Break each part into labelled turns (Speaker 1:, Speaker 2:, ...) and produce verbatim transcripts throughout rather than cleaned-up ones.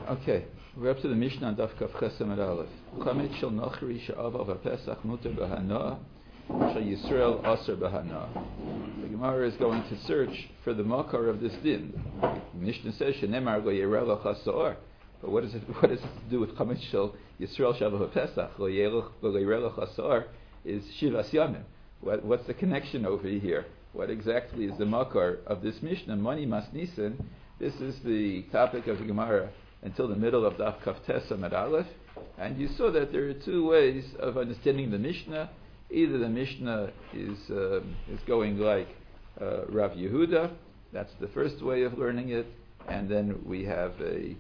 Speaker 1: Okay, we're up to the Mishnah on Daf Kaf Chesem Ad Aleph. Chametz shel Nochri she'avav haPesach muter b'hana, shel Yisrael aser b'hana. The Gemara is going to search for the makar of this din. The Mishnah says shenemar lo yerel chasor, but what does it what does it to do with Chametz shel Yisrael she'avav haPesach lo yerel chasor is Shivas Yamim? What, what's the connection over here? What exactly is the makar of this Mishnah? Mani Mas Nisan. This is the topic of the Gemara until the middle of Daf Kaf Tesam Ad Aleph, and you saw that there are two ways of understanding the Mishnah. Either the Mishnah is uh, is going like uh, Rav Yehuda, that's the first way of learning it, and then we have a,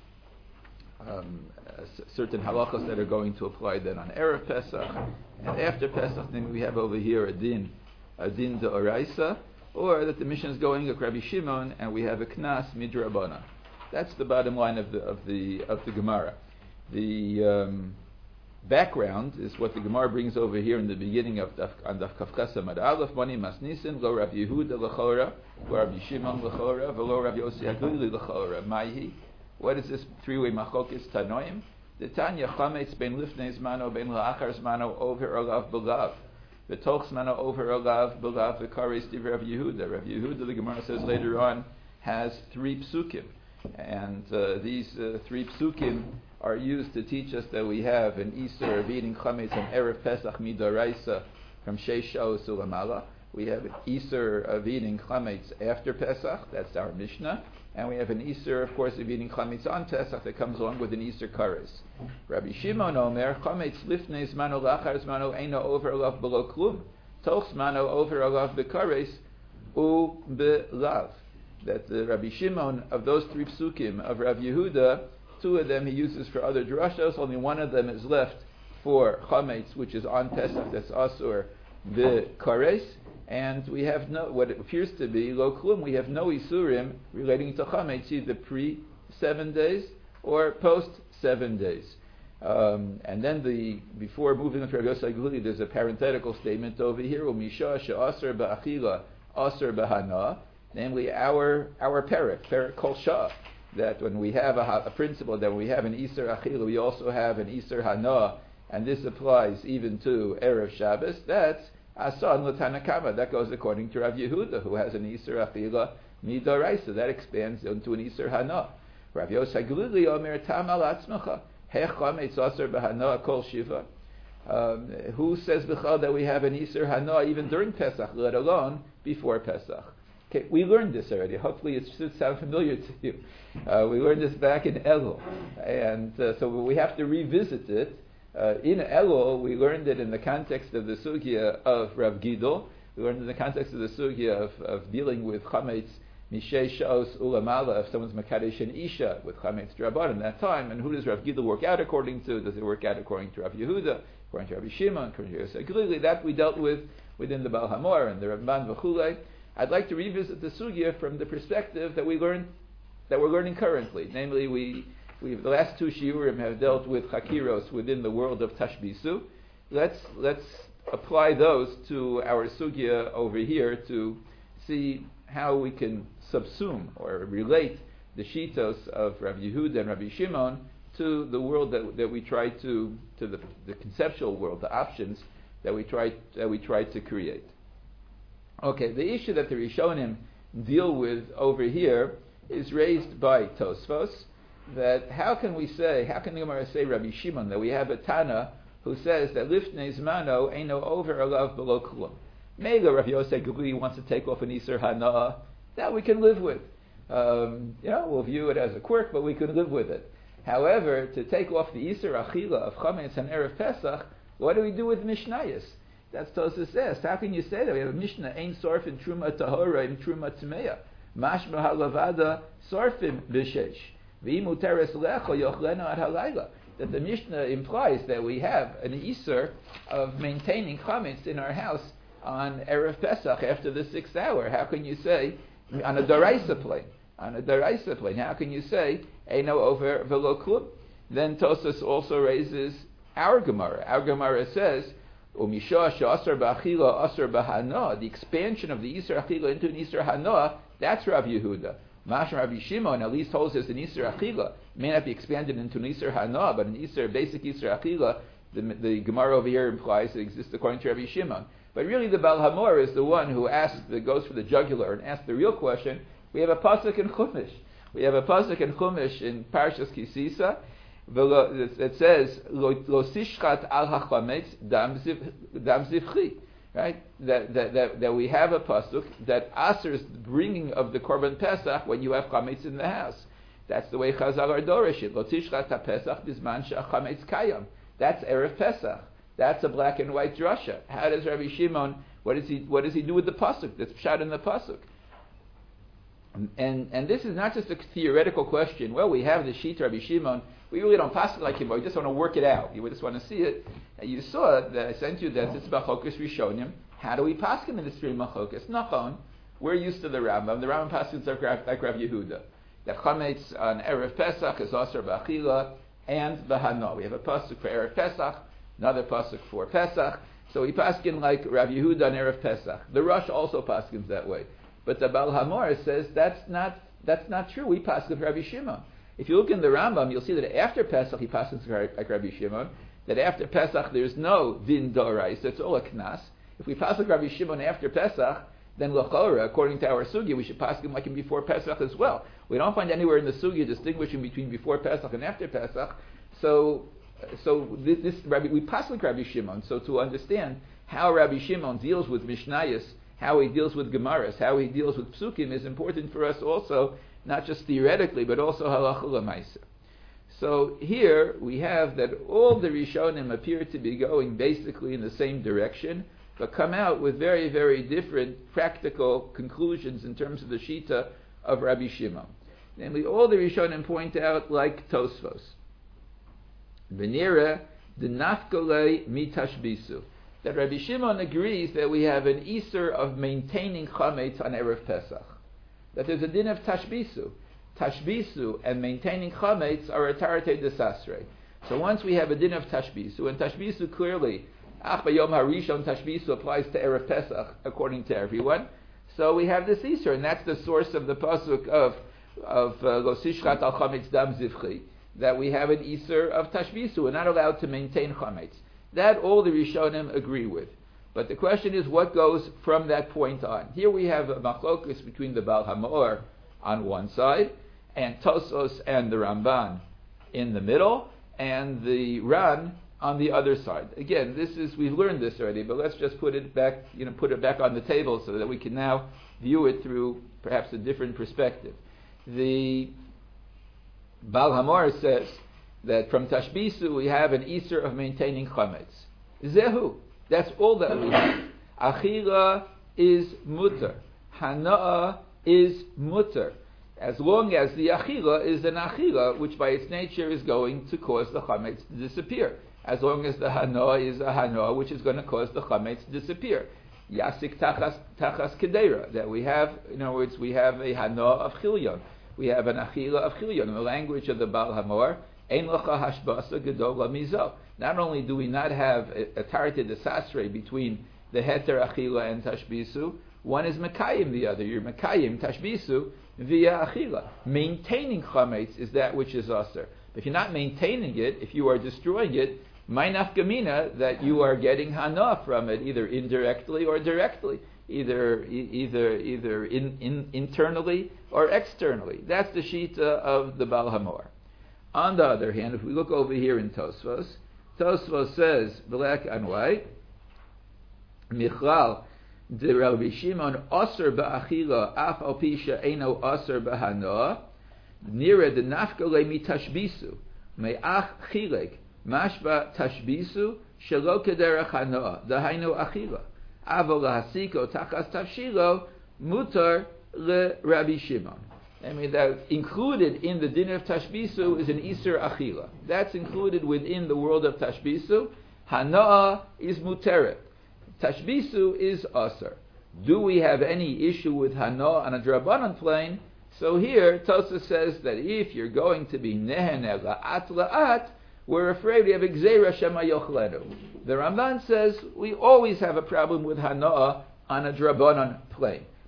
Speaker 1: um, a c- certain halachas that are going to apply then on Erev Pesach, and after Pesach then we have over here a din, a din de Oraisa, or that the Mishnah is going like Rabbi Shimon, and we have a knas midrabana. That's the bottom line of the of the of the Gemara. The um, background is what the Gemara brings over here in the beginning of Daf, on Daf Kaf Chesem Ad Aleph. Mani Mas Nisan lo Rav Yehuda l'chora, lo Rabbi Shimon l'chora, v'lo Rav Yossi Haglili l'chora. Ma'hi. What is this three-way machokis tanoim? The Tanya chametz ben lifnei zmano ben la'achar zmano over olav b'lav. V'toch zmano over olav b'lav v'kares div Rav Yehuda. Rav Yehuda, the Gemara says later on, has three psukim. And uh, these uh, three psukim are used to teach us that we have an Isur of eating chametz on Erev Pesach midoraisa from Sheish Sha'os Ulamala. We have an Isur of eating chametz after Pesach, that's our Mishnah. And we have an Isur, of course, of eating chametz on Pesach that comes along with an Isur kares. Rabbi Shimon Omer, chametz lifnei zmano lachar zmano eino over olav below klum. Toch zmano over olav bekares u belav. That the Rabbi Shimon, of those three psukim of Rav Yehuda, two of them he uses for other drashos, only one of them is left for chametz, which is on Pesach, that's asur b'kares, and we have no, what it appears to be, lo klum, we have no isurim relating to chametz, either pre seven days or post seven days. Um, and then the before moving on to Rav Yossi Haglili, there's a parenthetical statement over here, u'misha she'asur ba'achila, asur b'hana, namely our our perek, perek kol shah, that when we have a, a principle that when we have an Isur Achila, we also have an Isur Hana, and this applies even to Erev Shabbos, that's Asan L'Tanakama. That goes according to Rav Yehuda, who has an Isur Achila Midoraisa. That expands into an Isur Hana. Rav Yossi Haglili Omer Tam Al Atzmacha, Hech Chametz Asur B'Hana Kol Shiva. Um, who says b'chal that we have an Isur Hana even during Pesach, let alone before Pesach? Okay, we learned this already. Hopefully it should sound familiar to you. Uh, we learned this back in Elul. And uh, so we have to revisit it. Uh, in Elul, we learned it in the context of the sugya of Rav Gidol. We learned in the context of the sugya of, of dealing with chametz mishei sha'os ulamala, if someone's makadesh and isha with chametz draban in that time. And who does Rav Gidol work out according to? Does it work out according to Rav Yehuda, according to Rabbi Shimon, according to Yossi Haglili? That we dealt with within the Baal Hamor and the Ramban v'chulei. I'd like to revisit the sugya from the perspective that we learn, that we're learning currently. Namely, we, we the last two shiurim have dealt with chakiros within the world of tashbisu. Let's let's apply those to our sugya over here to see how we can subsume or relate the shitos of Rav Yehuda and Rabbi Shimon to the world that that we try to to the, the conceptual world, the options that we try that we try to create. Okay, the issue that the Rishonim deal with over here is raised by Tosfos, that how can we say, how can the Gemara say Rabbi Shimon, that we have a Tana who says that Lifnei Zmano Eino over alav below klum. Maybe Rav Yossi Haglili wants to take off an Isur Hana, that we can live with. Um, you know, we'll view it as a quirk, but we can live with it. However, to take off the Isur Achila of Chametz and Erev Pesach, what do we do with Mishnayos? That's Tosfos says. How can you say that? We have a Mishnah, Ein Sorfin Truma Tahora Im Truma Tmeya. Mashma Halavada Sorfim B'Shesh. V'imu Teres Lecho Yochleno Ad Halayla. That the Mishnah implies that we have an Isur of maintaining chametz in our house on Erev Pesach after the sixth hour. How can you say, on a Daraisa plane, on a Daraisa plane, how can you say, Eino over Velo Klub? Then Tosfos also raises our Gemara. Our Gemara says, Umisha she'asar ba'achila asar b'hana, the expansion of the Isur Achila into an Isur Hana, that's Rav Yehuda. Mashma Rabbi Shimon at least holds as an Isur Achila. It may not be expanded into an Isur Hana, but an Isur, basic Isur Achila, the, the Gemara over here implies it exists according to Rabbi Shimon. But really the Baal Hamor is the one who asks, that goes for the jugular and asks the real question. We have a pasuk in Chumash. We have a pasuk in Chumash in Parshas Kisisa that says, Lo sishchat al hachametz dam zivchi. Right? That, that, that, that we have a pasuk that asers the bringing of the Korban Pesach when you have chametz in the house. That's the way Chazal are doreshit. Lo tishchat ha-pesach bizman she'achametz kayam. That's Erev Pesach. That's a black and white drasha. How does Rabbi Shimon, what does he, what does he do with the pasuk? That's shot in the pasuk. And and this is not just a theoretical question. Well, we have the sheet Rabbi Shimon. We really don't pass it like him, but we just want to work it out. You just want to see it. And you saw that I sent you that it's Machokas Rishonim. How do we pass him in the stream Machokas? Nachon. We're used to the Rambam. The Rambam passes like Rav, like Rav Yehuda. That chametz on Erev Pesach is Asar B'Achila and B'Hana. We have a pasuk for Erev Pesach, another pasuk for Pesach. So we paskin like Rav Yehuda on Erev Pesach. The Rosh also paskins that way. But the Baal Hamor says that's not that's not true. We paskin for Rabbi Shimon. If you look in the Rambam, you'll see that after Pesach he paskins like Rabbi Shimon. That after Pesach there's no din dorais. It's all a knas. If we paskin Rabbi Shimon after Pesach, then l'chora, according to our sugya, we should paskin like him before Pesach as well. We don't find anywhere in the sugya distinguishing between before Pesach and after Pesach. So, so this, this Rabbi, we paskin Rabbi Shimon. So to understand how Rabbi Shimon deals with Mishnayos, how he deals with Gemaras, how he deals with Psukim is important for us also, not just theoretically, but also halacha l'maisa. So here we have that all the Rishonim appear to be going basically in the same direction, but come out with very, very different practical conclusions in terms of the Shita of Rabbi Shimon. Namely, all the Rishonim point out like Tosfos. Benira, the nafkolei mitashbisu. That Rabbi Shimon agrees that we have an Isur of maintaining chametz on Erev Pesach. That there's a din of tashbisu. Tashbisu and maintaining chametz are a tarate desasre. So once we have a din of tashbisu, and tashbisu clearly, ach bayom harishon tashbisu applies to Erev Pesach according to everyone. So we have this Isur, and that's the source of the pasuk of of lo sishchat al chametz dam zivchi. That we have an Isur of tashbisu. We're not allowed to maintain chametz. That all the Rishonim agree with. But the question is what goes from that point on. Here we have a machlokus between the Baal Hamor on one side, and Tosos and the Ramban in the middle, and the Ran on the other side. Again, this is we've learned this already, but let's just put it back, you know, put it back on the table so that we can now view it through perhaps a different perspective. The Baal Hamor says that from Tashbisu we have an Isur of maintaining chametz. Zehu. That's all that we have. Achila is mutter. Hana'ah is mutter. As long as the achila is an achila, which by its nature is going to cause the chametz to disappear. As long as the hana'ah is a hana'ah, which is going to cause the chametz to disappear. Yasik tachas, tachas kedera. That we have, in other words, we have a hana'ah of chilyon. We have an achila of chilyon. In the language of the Baal Hamor, ein lecha hashbasa gedol lamizo. Not only do we not have a, a tarate desasre between the heter achila and tashbisu, one is mekayim the other. You're mekayim tashbisu via achila. Maintaining chametz is that which is aser. If you're not maintaining it, if you are destroying it, my nafkamina that you are getting hana from it, either indirectly or directly, either e- either either in, in, internally or externally. That's the shita of the Baal Hamor. On the other hand, if we look over here in Tosfos, Tosfos says, black and white, Michlal, de Rabbi Shimon, Aser ba'achila, af al pisha eno aser b'hanoah, nira de nafkale mi tashbisu, me'ach chilek, mashba tashbisu, shelo kederach hanoah, dahainu achila, avo lahasiko tachas tavshilo, mutar le Rabbi Shimon. I mean, that included in the din of Tashbisu is an Isur Achila. That's included within the world of Tashbisu. Hana'ah is Muteret. Tashbisu is Asar. Do we have any issue with Hana'ah on a Drabanan plane? So here, Tosa says that if you're going to be Neheneh La'at La'at, we're afraid we have Gzeira Shema Yochlenu. The Ramban says we always have a problem with Hana'ah on a Drabanan plane.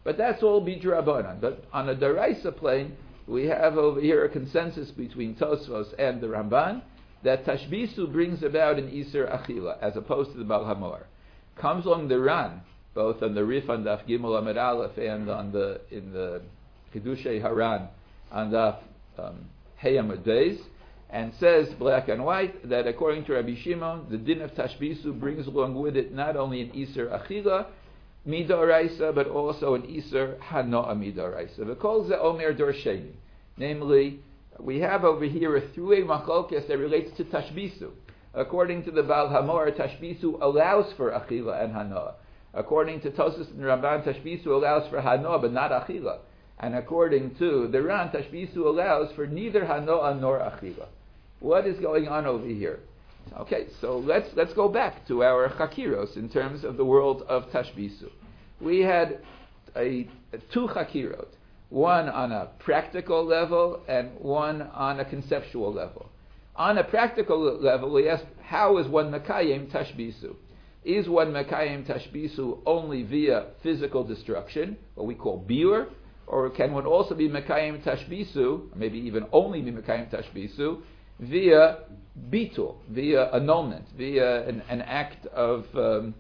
Speaker 1: But that's all bidrabanan. But on a daraisa plane, we have over here a consensus between Tosfos and the Ramban that tashbisu brings about an Iser Achila, as opposed to the Baal HaMaor. Comes along the Ran, both on the Rif on Daf Gimel Amid Aleph and on the in the Kedushei Haran on Daf um, Hey Amid Beis, and says black and white that according to Rabbi Shimon, the din of tashbisu brings along with it not only an Iser Achila Midoraisa, but also an Iser Hanoa Midoraisa. V'kol ze Omer Dorsheni. Namely, we have over here a three-way machlokes that relates to tashbisu. According to the Baal HaMaor, tashbisu allows for achila and hanoa. According to Tosfos and Ramban, tashbisu allows for hanoa but not achila. And according to the Ran, tashbisu allows for neither hanoa nor achila. What is going on over here? Okay, so let's let's go back to our chakiros in terms of the world of tashbisu. We had a, a two chakirot, one on a practical level and one on a conceptual level. On a practical level, we asked, how is one mekayem tashbisu? Is one mekayem tashbisu only via physical destruction, what we call biur, or can one also be mekayem tashbisu, maybe even only be mekayem tashbisu, via bitul, via annulment, via an, an act of um,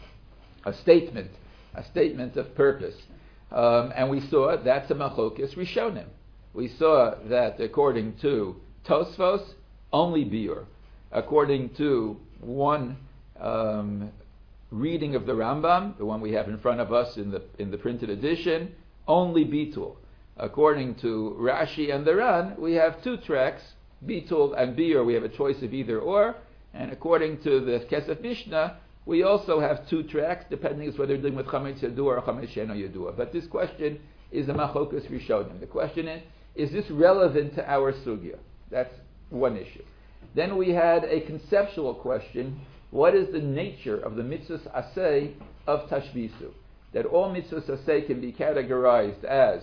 Speaker 1: a statement, a statement of purpose. Um, and we saw that's a machlokes rishonim. We saw that according to Tosfos, only biur. According to one um, reading of the Rambam, the one we have in front of us in the in the printed edition, only bitul. According to Rashi and the Ran, we have two tracks, bitul and biur. We have a choice of either or. And according to the Kesef Mishnah, we also have two tracks, depending on whether you're dealing with chametz yadua or chametz she'eno yadua. But this question is a machlokes rishonim. The question is, is this relevant to our sugya? That's one issue. Then we had a conceptual question: what is the nature of the mitzvahs aseh of tashbisu? That all mitzvahs aseh can be categorized as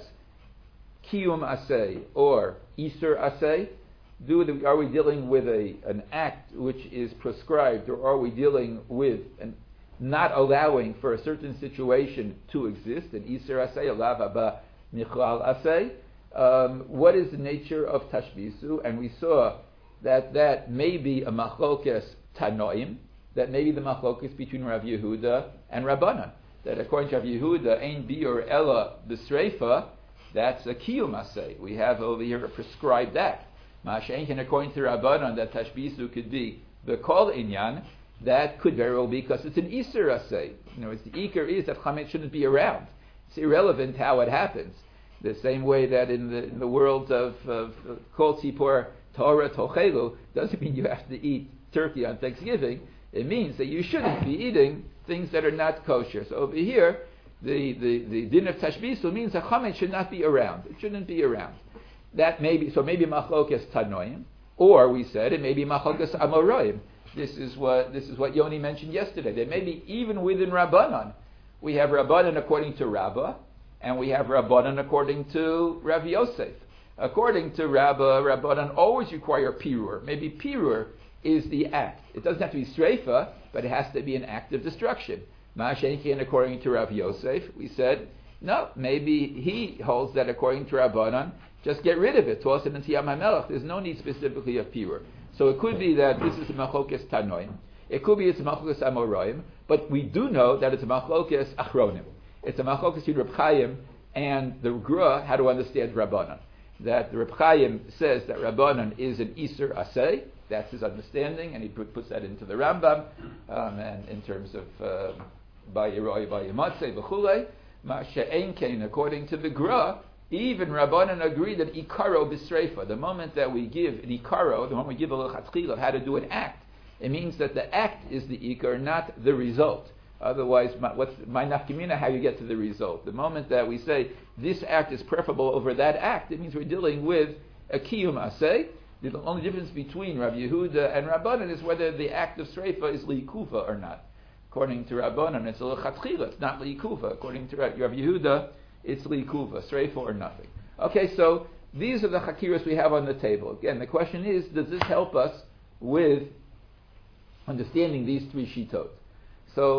Speaker 1: kiyum aseh or iser aseh. Do the, are we dealing with a an act which is prescribed, or are we dealing with an not allowing for a certain situation to exist? An iser aseh, alav haba nichlal aseh. Um, what is the nature of tashbisu? And we saw that that may be a machlokes tanoim, that may be the machlokes between Rav Yehuda and Rabbanan. That according to Rav Yehuda, ein biur ella b'sreifa, that's a kiyum aseh. We have over here a prescribed act. Ma'ashenkin, according to Rabbanan, that tashbisu could be the kol inyan, that could very well be because it's an iser aseh. You know, it's the ikar is that chametz shouldn't be around. It's irrelevant how it happens. The same way that in the in the world of kol tzipor Torah tochelu doesn't mean you have to eat turkey on Thanksgiving. It means that you shouldn't be eating things that are not kosher. So over here, the, the, the din of tashbisu means that chametz should not be around. It shouldn't be around. That may be, so maybe machlokes tanoim, or we said it may be machlokes amoraim. This is what this is what Yoni mentioned yesterday. That maybe even within Rabbanan, we have Rabbanan according to Rabbah, and we have Rabbanan according to Rav Yosef. According to Rabbah, Rabbanan always require pirur. Maybe pirur is the act. It doesn't have to be streifa, but it has to be an act of destruction. Ma'ashenkin, according to Rav Yosef, we said, no, maybe he holds that according to Rabbanan, just get rid of it, toss it into Yam HaMelech. There's no need specifically of pirur. So it could be that this is a machlokes tanoim. It could be it's a machlokes amoraim, but we do know that it's a machlokes achronim. It's a machlokes in Reb Chaim and the Gra how to understand Rabbanan. That the Reb Chaim says that Rabbanan is an iser aseh. That's his understanding, and he put, puts that into the Rambam, um, and in terms of Bayiroi, Bayimatzeh, B'chulei. Ma'ashe'en kein, according to the Gra, even Rabbanan agree that ikaro b'sreifa, the moment that we give an ikaro, the moment we give a lechatchila of how to do an act, it means that the act is the ikar, not the result. Otherwise, my, what's my nafkamina, how you get to the result. The moment that we say this act is preferable over that act, it means we're dealing with a kiyum aseh. The only difference between Rav Yehuda and Rabbanan is whether the act of sreifa is liikuva or not. According to Rabbanan, it's a lechatchila, it's not liikuva. According to Rav Yehuda, it's liikuva, sreifa or nothing. Okay, so these are the chakiras we have on the table. Again, the question is, does this help us with understanding these three shitot? So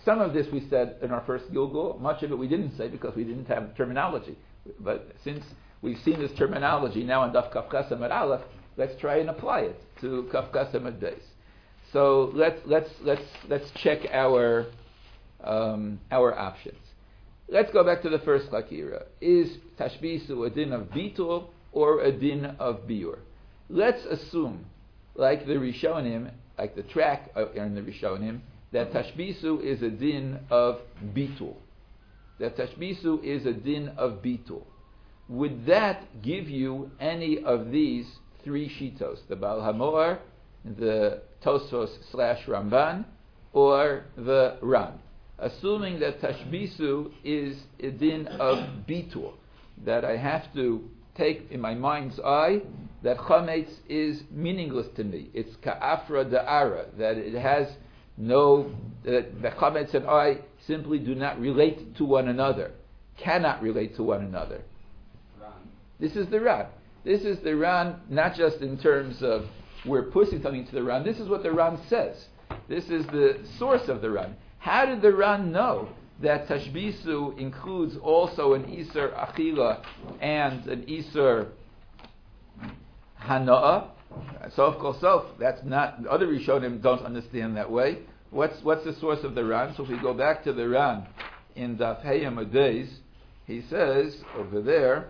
Speaker 1: some of this we said in our first Gilgul. Much of it we didn't say because we didn't have terminology. But since we've seen this terminology now in Daf Kaf Chesem at Aleph, let's try and apply it to Kaf Chesem at Beis. So let's let's let's let's check our um, our options. Let's go back to the first Lakira. Is Tashbisu a din of Bitul or a din of Biur? Let's assume, like the Rishonim, like the track in the Rishonim, that Tashbisu is a din of Bitul. That Tashbisu is a din of Bitul. Would that give you any of these three shitos, the Baal HaMoar, the Tosfos slash Ramban, or the Ran? Assuming that Tashbisu is a din of Bitul, that I have to take in my mind's eye that Chametz is meaningless to me. It's Ka'afra Da'ara, that it has no, that the Chametz and I simply do not relate to one another, cannot relate to one another. Ran. This is the Ran. This is the Ran, not just in terms of we're pushing something to the Ran. This is what the Ran says. This is the source of the Ran. How did the Ran know that Tashbisu includes also an Isur Achila and an Isur Hana'ah? Sof Kol Sof, that's not, other Rishonim don't understand that way. What's what's the source of the Ran? So if we go back to the Ran in Daf Hey Amud Beis, he says over there,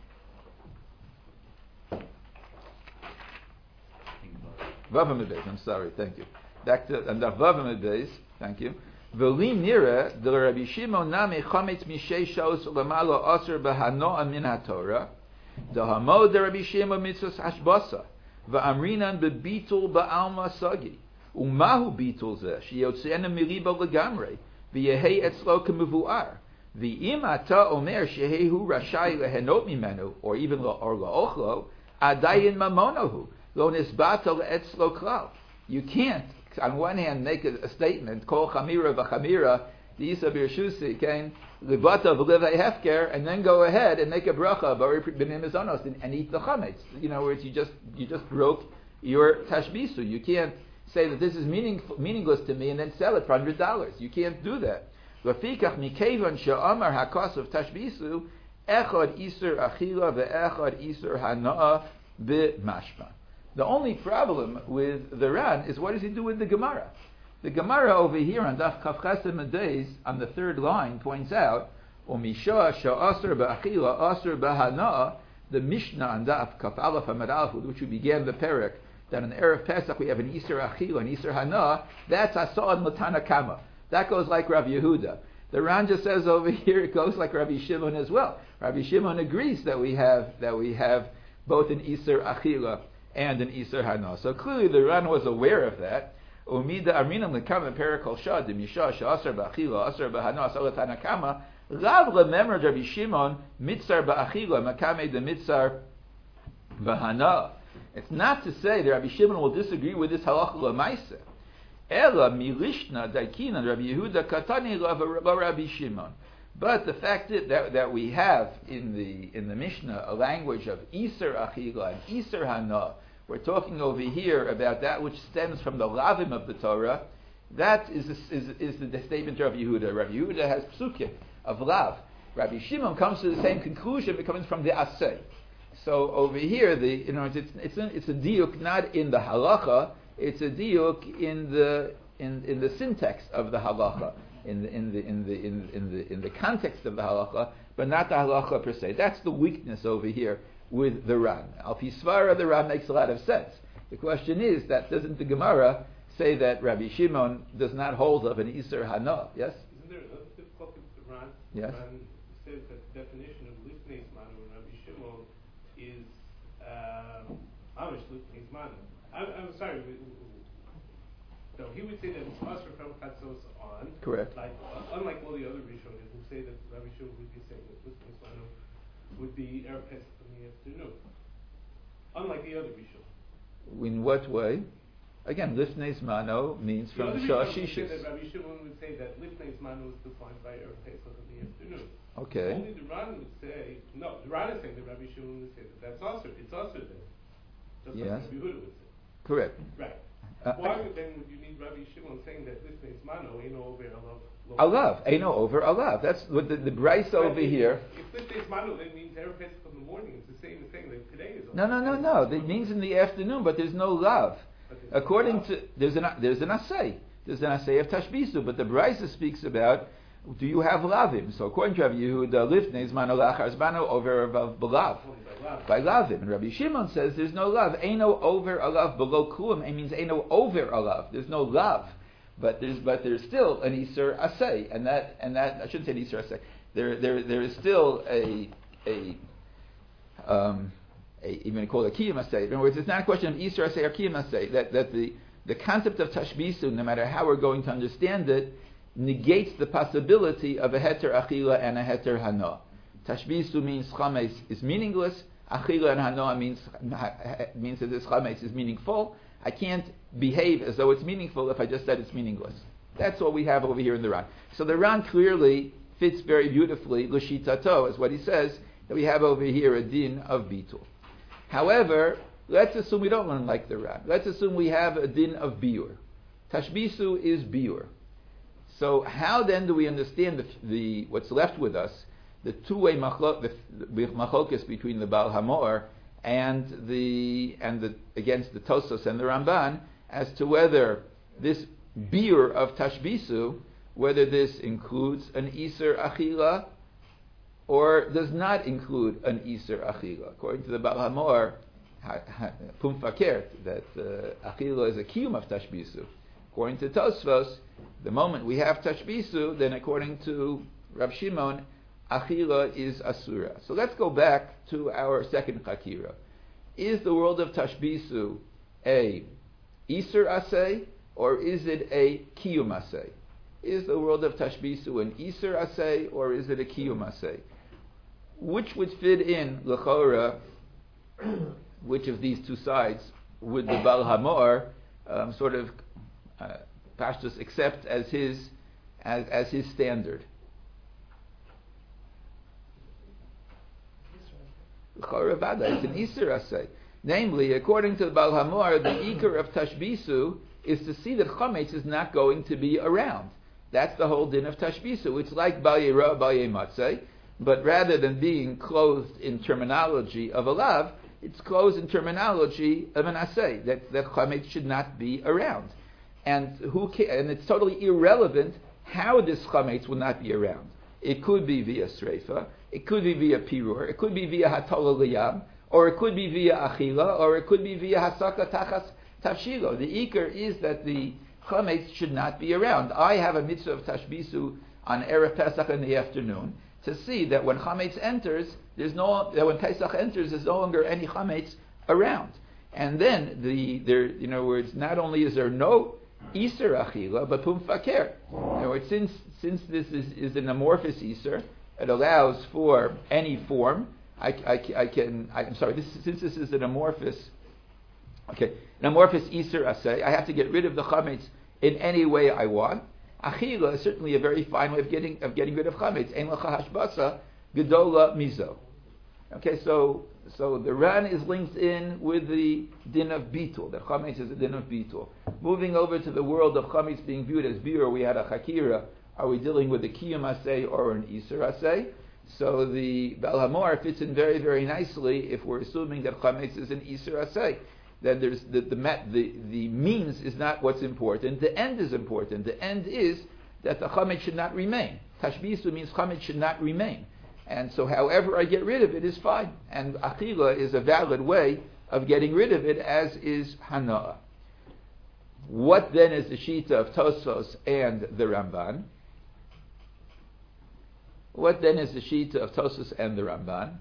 Speaker 1: Vav Amud Beis, I'm sorry, thank you. Back to Daf Vav Amud Beis, thank you. V'li nira de Rabbi Shimon nami chametz mishei shos lamalo aser behanoa min haTorah, the hamo de Rabbi Shimon mitzvos hashbasa, v'amrinan bebitul ba'alma sagi, umahu bitul zeh sheyotzeena miriba legamrei, v'yehei etzlo kemevuar, v'im ata omer shehehu rashai lehenot mimenu, or even lo or la'ochlo, adayin mamonohu, lo nisbato le'etzlo klal. You can't, on one hand, make a, a statement, kol chamira v'chamira, the Isa Birshusi, okay, livata v'levei hefker, and then go ahead and make a bracha, bari b'nim mizonos, and, and eat the chametz. You know, where you just you just broke your tashbisu. You can't say that this is meaning, meaningless to me and then sell it for one hundred dollars. You can't do that. V'fikach mikevan she'amar hakos of tashbisu, echad isur achila ve'echad isur hana'ah b'mashma. The only problem with the Ran is what does he do with the Gemara? The Gemara over here on Daf Kaf Chesem Beis on the third line points out, Umisha she'asur ba'achila asur b'hana'ah, the Mishnah on Daf Kaf Aleph Amud Aleph, with which we began the parak, that on the Erev Pesach we have an Isur Achila, an Isur Hana'ah, that's Asa'ad Matana Kama. That goes like Rabbi Yehuda. The Ran just says over here it goes like Rabbi Shimon as well. Rabbi Shimon agrees that we have that we have both an Isur Achila and an Isur Hana. So clearly the Ran was aware of that. Umida Arminam Lekama Perikol Shad, the Misha Shasar Ba'achila, Asar Ba'hana, Salatana Kama, Rav Lememar Rabbi Shimon, Mitzar Ba'achila, Makame de Mitzar Ba'hana. It's not to say that Rabbi Shimon will disagree with this halacha l'maisa. Ela milishna daikina Rabbi Yehuda katani la Rabbi Shimon. But the fact is that, that we have in the in the Mishnah a language of Isur Achila and Isur Hana. We're talking over here about that which stems from the Lavim of the Torah. That is is, is the statement of Yehuda. Rabbi Yehuda has psukim of Lav. Rabbi Shimon comes to the same conclusion, but comes from the Asay. So over here, the you know it's it's a, it's a diuk not in the halacha. It's a diuk in the in, in the syntax of the halacha. In the in the in the in, in the in the context of the halacha, but not the halacha per se. That's the weakness over here with the Ran. Al pi svara, the Ran makes a lot of sense. The question is that doesn't the Gemara say that Rabbi Shimon does not hold of an Isur Hana? Yes.
Speaker 2: Isn't there a difficulty with the Ran?
Speaker 1: Yes.
Speaker 2: Ran says that the definition of lifnei zmanu in Rabbi Shimon is amish lifnei zmanu. I'm, I'm sorry. So he would say that it's usher from Chatzos on.
Speaker 1: Correct. Like,
Speaker 2: uh, unlike all the other Rishonim who say that Rabbi Shimon would be saying that Lifnei Zmanu would be Erev Pesach in the afternoon. Unlike the other Rishonim.
Speaker 1: In what way? Again, Lifnei Zmanu means from Shah Shishis.
Speaker 2: Rabbi Shimon would say that Lifnei Zmanu is defined by Erev Pesach in the afternoon.
Speaker 1: Okay.
Speaker 2: Only the Ran would say, no, the Ran is saying that Rabbi Shimon would say that that's usher. It's usher there. Just
Speaker 1: yes.
Speaker 2: like Rabbi Yehuda would say.
Speaker 1: Correct.
Speaker 2: Right.
Speaker 1: Uh,
Speaker 2: Why would then would you need Rabbi Shimon saying that this is mano, you know, over alav?
Speaker 1: Alav, Eino over alav. That's what the, the Bryce over
Speaker 2: if,
Speaker 1: here.
Speaker 2: If this is mano, then it means Erev Pesach in the morning. It's the same thing that today is.
Speaker 1: No, no, no, no. It means in the afternoon, but there's no lav. According to there's an there's an assay. There's an assay of tashbisu, but the Bryce speaks about do you have lavim? So according to Rabbi Yehuda, lifnei zmano lachar zmano over b'lav. By lavim. And Rabbi Shimon says there's no lav. Eino over alav below klum. It means eino over alav. There's no lav. But there's but there's still an Iser Asay, and that and that I shouldn't say an Iser Asay. There there there is still a a um a, even called a Kiyum Asay. In other words, it's not a question of Iser Asay or Kiyum Asay. That that the the concept of Tashbisu, no matter how we're going to understand it, negates the possibility of a Heter Achila and a Heter Hana. Tashbisu means Chametz is meaningless. Achila and Hana means means that this Chametz is meaningful. I can't behave as though it's meaningful if I just said it's meaningless. That's what we have over here in the Ran. So the Ran clearly fits very beautifully, l'shitato, is what he says, that we have over here a din of bitul. However, let's assume we don't learn like the Ran. Let's assume we have a din of biur. Tashbisu is biur. So how then do we understand the, the what's left with us, the two-way machlokes the, between the Baal HaMor and the and the against the Tosos and the Ramban as to whether this biur of Tashbisu, whether this includes an Iser Achila or does not include an Iser Achila. According to the Baal HaMor, Pum Fakert, that uh, Achila is a kiyum of Tashbisu. According to Tosfos, the moment we have Tashbisu, then according to Rav Shimon, Achila is Asura. So let's go back to our second Chakira. Is the world of Tashbisu a Iser Asay or is it a Kiyum Asay? Is the world of Tashbisu an Iser Asay or is it a Kiyum Asay? Which would fit in L'chora, which of these two sides would the Baal HaMor um, sort of uh, Pashtus accept as his as, as his standard? It's an Iser Asay. Namely, according to the Baal HaMor, the Iker of Tashbisu is to see that Chametz is not going to be around. That's the whole din of Tashbisu. It's like Bal Yera, Bal Yematzeh, but rather than being clothed in terminology of a lav, it's clothed in terminology of an Asay, that, that Chametz should not be around. And who can, and it's totally irrelevant how this Chametz will not be around. It could be via Sreifa, it could be via Pirur, it could be via Hatola Liyam, or it could be via Achila, or it could be via Hasaka Tachas Tafshilo. The Iker is that the Chametz should not be around. I have a mitzvah of Tashbisu on Erev Pesach in the afternoon to see that when Chametz enters, there's no, that when Pesach enters, there's no longer any Chametz around. And then, the there, in other words, not only is there no Iser Achila, but Pum Faker. In other words, since, since this is, is an amorphous Iser, it allows for any form. I, I, I can, I, I'm sorry, this, since this is an amorphous, okay, an amorphous Iser Asay, I have to get rid of the Chametz in any way I want. Achila is certainly a very fine way of getting of getting rid of Chametz. Ein lecha hashbasa, gedola mizo. Okay, so so the Ran is linked in with the din of bitul. The Chametz is a din of bitul. Moving over to the world of Chametz being viewed as biur, we had a Chakira. Are we dealing with a Kiyum Asay or an Iser Asay? So the Baal HaMor fits in very, very nicely if we're assuming that Chametz is an Iser Asay. Then there's the, the, the, the means is not what's important. The end is important. The end is that the Chametz should not remain. Tashbisu means Chametz should not remain. And so however I get rid of it is fine. And Achila is a valid way of getting rid of it, as is Hana'ah. What then is the Shita of Tosfos and the Ramban? What then is the Shita of Tosfos and the Ramban?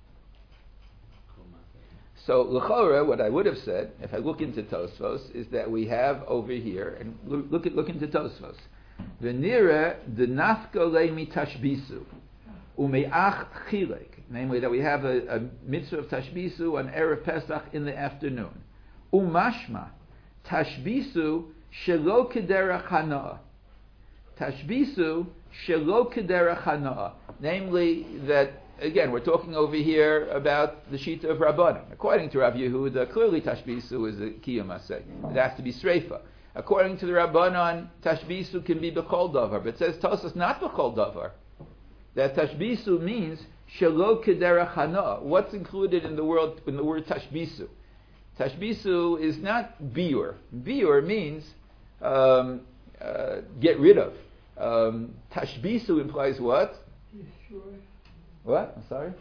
Speaker 1: So, l'chora, what I would have said, if I look into Tosfos, is that we have over here, and look at look into Tosfos, v'nira denafka leimi tashbisu umeach chilek, namely that we have a, a mitzvah of tashbisu on Erev Pesach in the afternoon. Umashma tashbisu shelo kederach hana'ah. Tashbisu shelo kederach hana'ah, namely that again, we're talking over here about the Shita of Rabbanan. According to Rav Yehuda, clearly Tashbisu is a Kiyum Aseh. It has to be Sreifa. According to the Rabbanan, Tashbisu can be B'chol Davar, but it says Tosas not B'chol Davar. That Tashbisu means Shelo Kederach Hana. What's included in the word in the word Tashbisu? Tashbisu is not Biur. Biur means um, uh, get rid of. Um, Tashbisu implies what? Destroy. What? I'm sorry?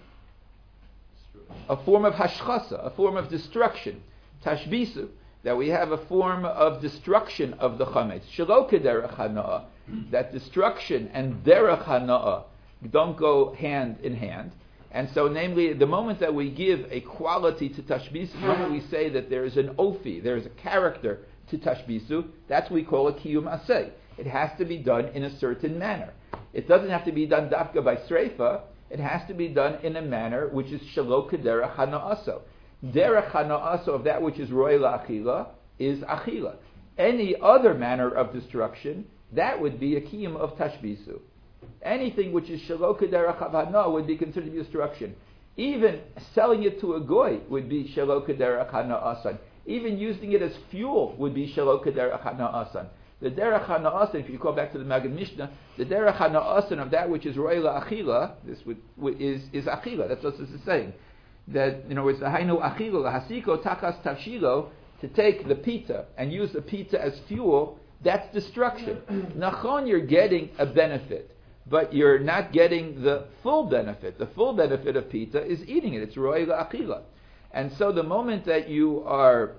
Speaker 1: Destroy. A form of hashchasa, a form of destruction. Tashbisu, that we have a form of destruction of the chametz. Shelo kederach hana'ah, that destruction and derech hana'ah don't go hand in hand. And so, namely, the moment that we give a quality to tashbisu, the moment we say that there is an ofi, there is a character to tashbisu, that's what we call a kiyum aseh. It has to be done in a certain manner. It doesn't have to be done dafka by sreifa. It has to be done in a manner which is shelo kederach hana'aso. Derech hana'aso of that which is roy la'achila is achila. Any other manner of destruction, that would be a kiyum of tashbisu. Anything which is shelo kederach hana would be considered to be destruction. Even selling it to a goy would be shelo kederach hana'asan. Even using it as fuel would be shelo kederach hana'asan. The derech hana'asan, if you call back to the Maggid Mishnah, the derech hana'asan of that which is roy la'achila, this would, would, is is achila. That's what this is saying. That, you know, it's the hainu achila, hasiko takas tavshilo, to take the pita and use the pita as fuel, that's destruction. Nachon, you're getting a benefit, but you're not getting the full benefit. The full benefit of pita is eating it. It's roy la'achila. And so the moment that you are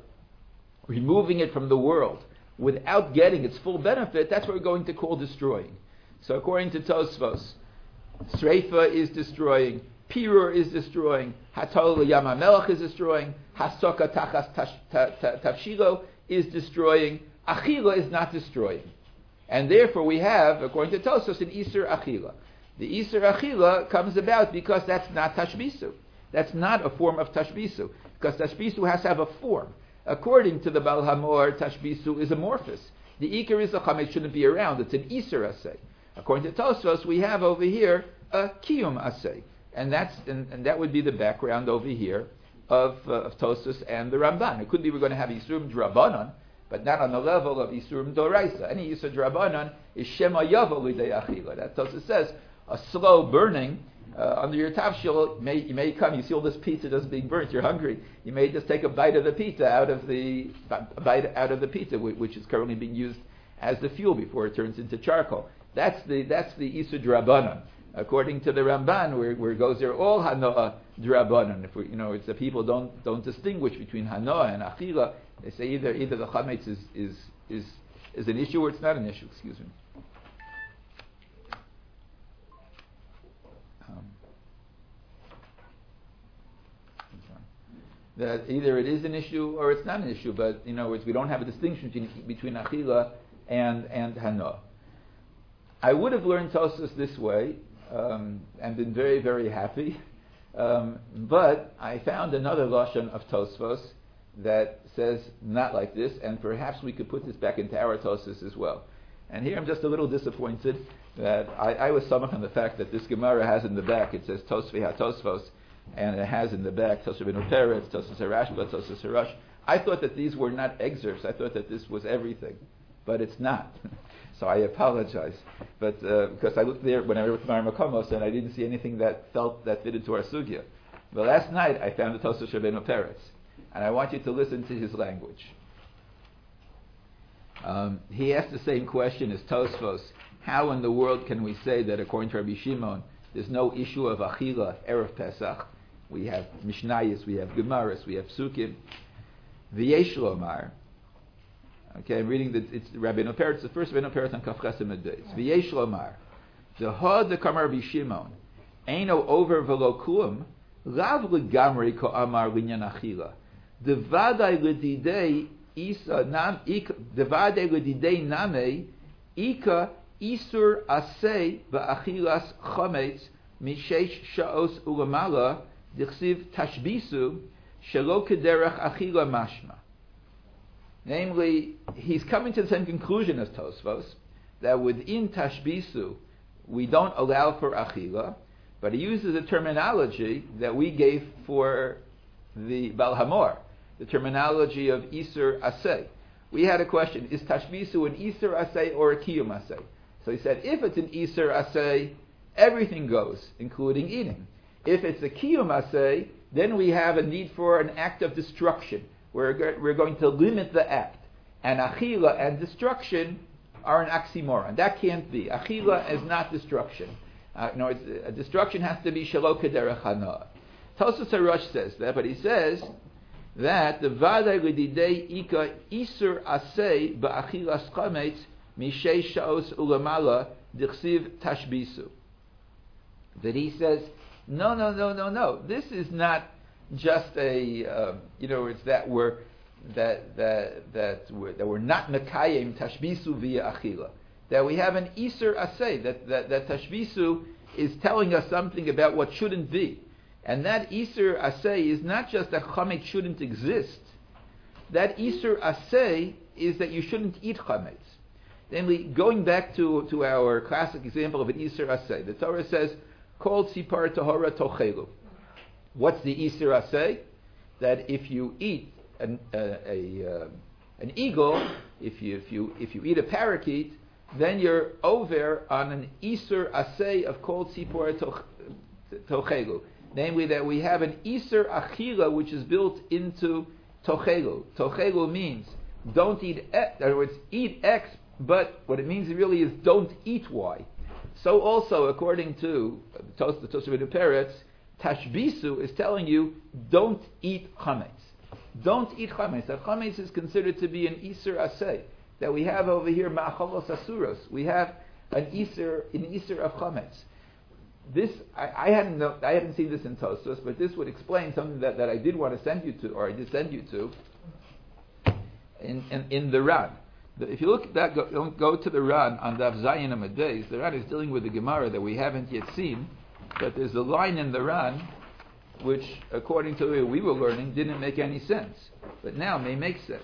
Speaker 1: removing it from the world without getting its full benefit, that's what we're going to call destroying. So according to Tosfos, Sreifa is destroying, Pirur is destroying, Hatol Yam HaMelech is destroying, Hasoka Tachas Tavshilo is destroying, Achila is not destroying. And therefore we have, according to Tosfos, an Isur Achila. The Isur Achila comes about because that's not Tashbisu. That's not a form of Tashbisu, because Tashbisu has to have a form. According to the Baal Hamor, Tashbisu is amorphous. The Iker is a chametz shouldn't be around. It's an Isur Aseh. According to Tosfos, we have over here a Kiyum Aseh. And that's and, and that would be the background over here of, uh, of Tosfos and the Ramban. It could be we're going to have Isurim Drabanan, but not on the level of Isurim Doraisa. Any Isur Drabanan is Shema Yavo Lidei Achila. That Tosfos says, a slow burning Uh, under your tavshil, you may, you may come, you see all this pizza that's being burnt, you're hungry. You may just take a bite of the pizza out of the a bite out of the pizza, which is currently being used as the fuel before it turns into charcoal. That's the that's the Isur Drabanan. According to the Ramban, where, where it goes there, all Hanoah Drabanan. If we, you know, it's the people don't don't distinguish between Hanoah and Achila. They say either either the chametz is is is is an issue or it's not an issue. Excuse me. That either it is an issue or it's not an issue, but in other words, we don't have a distinction between, between Achila and and Hanoah. I would have learned Tosfos this way um, and been very, very happy, um, but I found another lashon of Tosfos that says not like this, and perhaps we could put this back into our Tosfos as well. And here I'm just a little disappointed that I, I was samach on the fact that this Gemara has in the back, it says Tosfi HaTosfos, and it has in the back Tosfos Rabbeinu Peretz, Tosfos HaRashba, Tosfos HaRash. I thought that these were not excerpts. I thought that this was everything, but it's not. So I apologize. But uh, because I looked there when I wrote Mar Makomos and I didn't see anything that felt that fitted to our sugya. But last night I found the Tosfos Rabbeinu Peretz, and I want you to listen to his language. Um, he asked the same question as Tosfos. How in the world can we say that according to Rabbi Shimon there's no issue of Achila Erev Pesach? We have Mishnayos, we have Gemaras, we have Sukkim. V'yesh lomar. Okay, I'm reading the, it's Rabbeinu Peretz, the first Rabbeinu Peretz on Kaf Chesed Medbeis. V'yesh lomar. Deha dekamar Rabbi Shimon. Eino over v'lo kuum. Lav legamri ko amar linyan Achila. Devadai ledidei isa nam ik. Devadai ledidei name ika isur asay v'achilas chometz mishesh shaos ulamala. Dichsiv tashbisu shelo kederach achila mashma. Namely, he's coming to the same conclusion as Tosfos, that within tashbisu we don't allow for achila, But he uses a terminology that we gave for the Bal Hamor, the terminology of Isur Aseh. We had a question, is Tashbisu an Isur Aseh or a Kiyum Aseh? So he said, if it's an Isur Aseh, everything goes, including eating. If it's a Kiyum Aseh, then we have a need for an act of destruction. We're, go- we're going to limit the act. And Achila and destruction are an oxymoron. That can't be. Achila is not destruction. Uh, no, it's, uh, destruction has to be Shelo Kederech Hana. Tosfos HaRosh says that, but he says that the Vadai Lididei Ika Isur Aseh Ba'achilas Chametz Mishei Shaos Ulamala Dichsiv Tashbisu. That he says, no, no, no, no, no. This is not just a, um, you know, it's that we're that that that we're, that we're not mekayim tashbisu via achila. That we have an Isur Aseh, that, that that tashbisu is telling us something about what shouldn't be, and that Isur Aseh is not just that chametz shouldn't exist. That Isur Aseh is that you shouldn't eat chametz. Namely, going back to, to our classic example of an Isur Aseh, the Torah says, "Kol tzipar tahora tochelu." What's the Isur Aseh? That if you eat an, uh, a uh, an eagle, if you if you if you eat a parakeet, then you're over on an Isur Aseh of Kol tzipor tochelu. Namely, that we have an Isur Achila which is built into tochelu. Tochelu means don't eat X. In other words, eat X, but what it means really is don't eat Y. So also, according to the Tosfos Peretz, Tashbisu is telling you don't eat chametz. Don't eat chametz. That chametz is considered to be an Isur Aseh. That we have over here ma'achalos asuros. We have an Isur, an Isur of chametz. This I, I hadn't know, I hadn't seen this in Tosfos, but this would explain something that, that I did want to send you to, or I did send you to, in in, in the Ran. The, if you look at that, go, don't go to the Ran on Daf Zayin Amud Beis. The Ran is dealing with the Gemara that we haven't yet seen, but there's a line in the Ran which, according to the way we were learning, didn't make any sense, but now may make sense.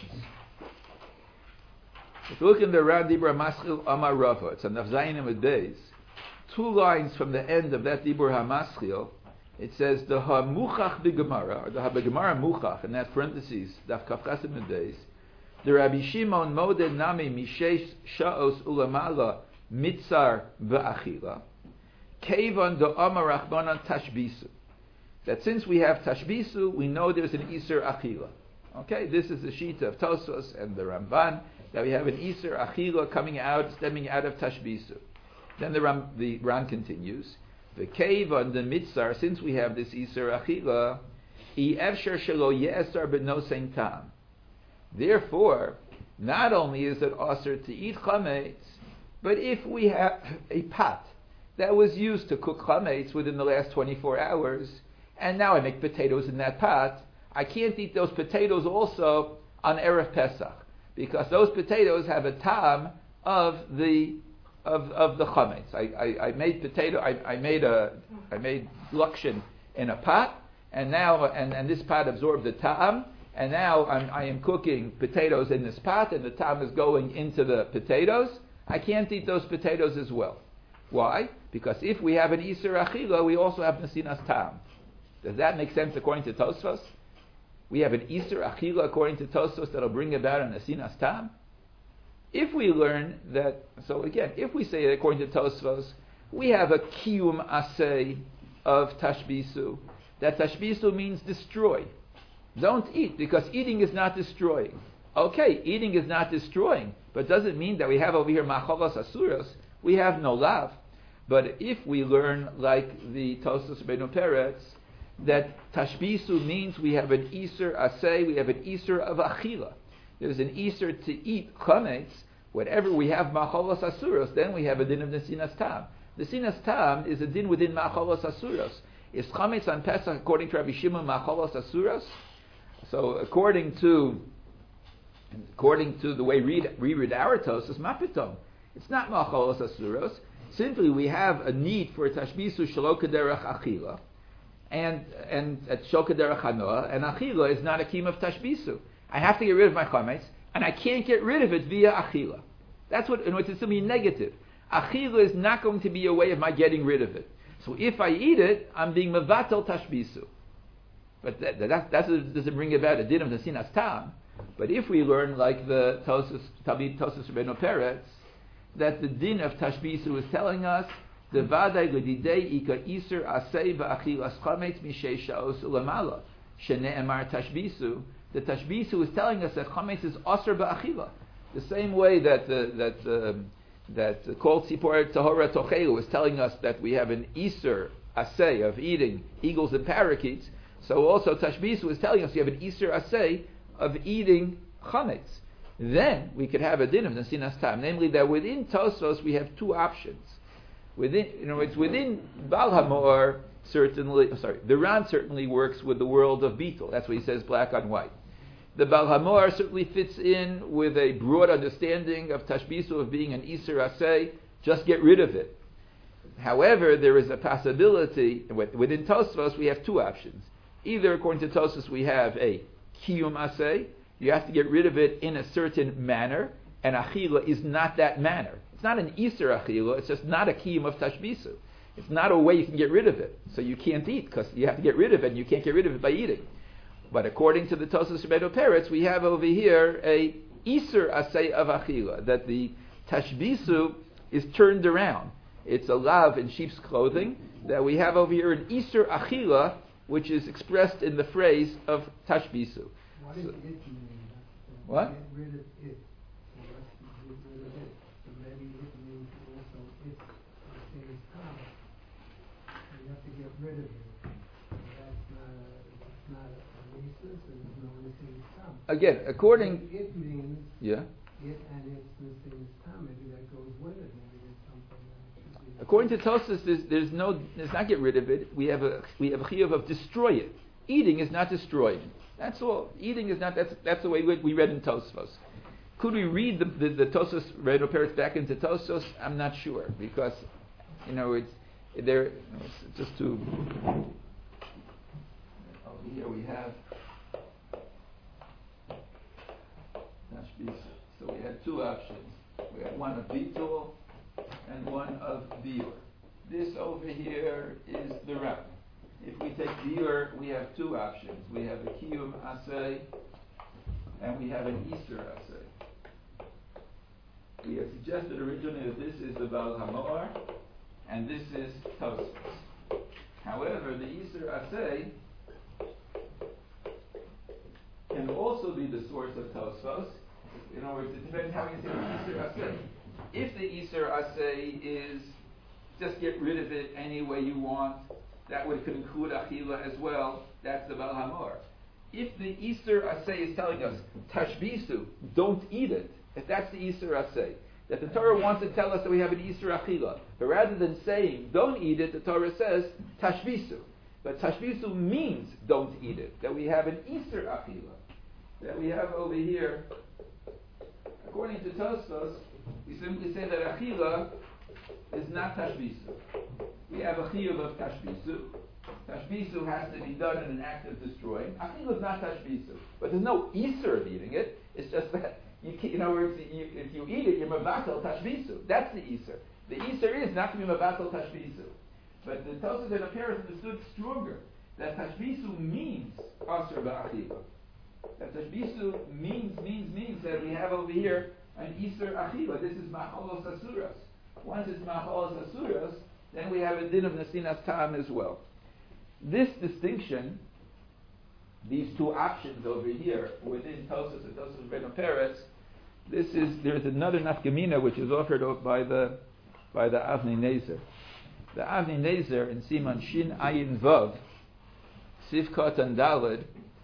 Speaker 1: If you look in the Ran Dibur HaMaschil Amar Rava, it's on Daf Zayin Amud Beis. Two lines from the end of that Dibur HaMaschil, it says the Ha-Muchach B'Gemara, or the Ha-B'Gemara Muchach, in that parentheses, Daf Kaf Ches Amud Beis, the Rabbi Shimon Moded Nami Mishesh Sha'os Ulamala Mitzar V'Achila, Kevon Do Amar Rachbanan Tashbisu. That since we have Tashbisu, we know there's an Isur Achila. Okay, this is the sheet of Tosfos and the Ramban, that we have an Isur Achila coming out, stemming out of Tashbisu. Then the Ram, the Ran continues, the Kevon the Mitzar, since we have this Isur Achila, I Efsher Shelo Ye'esar B'Nosein Tam. Therefore, not only is it asur to eat chametz, but if we have a pot that was used to cook chametz within the last twenty-four hours, and now I make potatoes in that pot, I can't eat those potatoes also on Erev Pesach, because those potatoes have a tam of the of of the chametz. I, I, I made potato. I, I made a I made lakshin in a pot, and now and, and this pot absorbed the tam. And now I'm, I am cooking potatoes in this pot, and the tam is going into the potatoes. I can't eat those potatoes as well. Why? Because if we have an Isur Achila, we also have Nesinas Tam. Does that make sense according to Tosfos? We have an Isur Achila according to Tosfos that'll bring about a Nesinas Tam. If we learn that, so again, if we say according to Tosfos, we have a Kiyum Aseh of Tashbisu. That Tashbisu means destroy. Don't eat, because eating is not destroying. Okay, eating is not destroying, but doesn't mean that we have over here machalos asuros. We have no lav. But if we learn, like the Tosfos Rabbeinu Peretz, that tashbisu means we have an Isur Aseh, we have an Isur of achila. There's an Isur to eat chametz. Whatever we have machalos asuros, then we have a din of nesinas tam. Nesinas tam is a din within machalos asuros. Is chametz on Pesach according to Rabbi Shimon machalos asuros? So according to according to the way we read, we read our Tosfos, mapitom, it's not machalos asuros. Simply, we have a need for tashbisu shelo kederach achila, and and at shelo kederach hanoah, and achila is not a kiyum of tashbisu. I have to get rid of my chametz, and I can't get rid of it via achila. That's what, in which it's to be negative. Achila is not going to be a way of my getting rid of it. So if I eat it, I'm being mevatel tashbisu. But that, that, that doesn't bring about a din of nesinas tam. But if we learn like the Tosus, Talmid Tosus Rabbeinu Peretz, that the din of tashbisu is telling us the vaday l'didei ika iser asay va'achilas chametz mishei sha'os ulamala shene'emar tashbisu. The tashbisu is telling us that chametz is aser ba'achila. The same way that uh, that um, that Kol Tzipor Tahora Tochelu is telling us that we have an iser asay of eating eagles and parakeets. So also tashbisu is telling us you have an iser asay of eating chametz. Then we could have a din of nesinas tam, namely that within Tosfos we have two options. Within, you know, it's within Bal Hamor certainly. Oh, sorry, the Ran certainly works with the world of Beetle. That's what he says, black on white. The Bal Hamor certainly fits in with a broad understanding of tashbisu of being an iser asay. Just get rid of it. However, there is a possibility within Tosfos we have two options. Either according to Tosfos we have a kiyum asay. You have to get rid of it in a certain manner, and achila is not that manner. It's not an iser achila, it's just not a kiyum of tashbisu. It's not a way you can get rid of it. So you can't eat, because you have to get rid of it, and you can't get rid of it by eating. But according to the Tosus Rabbeinu Peretz, we have over here a iser asay of achila, that the tashbisu is turned around. It's a lav in sheep's clothing, that we have over here an iser achila, which is expressed in the phrase of tashbisu.
Speaker 3: What does
Speaker 1: So,
Speaker 3: it mean?
Speaker 1: what?
Speaker 3: Get rid of it. So let's get rid of it. So maybe it means also it at the same time. So you have to get rid of it. So that's not a, it's not a racist, and there's no missing time.
Speaker 1: Again, according...
Speaker 3: It means
Speaker 1: Yeah?
Speaker 3: it and it's missing time. Maybe that goes with it. Maybe it's something that should be...
Speaker 1: According to Tosfos, there's, there's no... Let's not get rid of it. We have a we have a chiyuv of destroy it. Eating is not destroying. That's all. Eating is not, that's that's the way we, we read in Tosfos. Could we read the, the, the Tosfos, Rabbeinu Peretz back into Tosfos? I'm not sure, because, you know, it's, there, it's just to, over here we have, so we had two options. We had one of Bitul and one of Biur. This over here is the Ram. If we take Biur, we have two options. We have a Kiyum Asay and we have an Easter Asay. We had suggested originally that this is the Bal Hamor and this is Tosfos. However, the Easter Asay can also be the source of Tosfos. In other words, it depends how you say the Easter Asay. If the Easter Asay is just get rid of it any way you want, that would conclude Achila as well. That's the Bal Hamor. If the Easter Asay is telling us, Tashbisu, don't eat it, if that's the Easter Asay, that the Torah wants to tell us that we have an Easter Achila, but rather than saying, don't eat it, the Torah says, Tashbisu. But Tashbisu means, don't eat it, that we have an Easter Achila, that we have over here. According to Tosfos, we simply say that Achila is not Tashbisu. We have a chiyuv of tashbisu. Tashbisu has to be done in an act of destroying. Achila is not tashbisu, but there's no iser of eating it. It's just that you, can, in other words, you, if you eat it, you're mevatel tashbisu. That's the iser. The iser is not to be mevatel tashbisu. But the Tosfos and the Peretz understood stronger that tashbisu means aser ba'achila. That tashbisu means means means that we have over here an iser achila. This is machalos asuras. Once it's machalos asuras, then we have a din of nesinas tam as well. This distinction, these two options over here within Tosfos and Tosfos Rabbeinu Peretz, this is there's another nafkamina which is offered by the by the Avnei Nezer. The Avnei Nezer in Siman Shin Ayin Vav, Sivkot and Daled.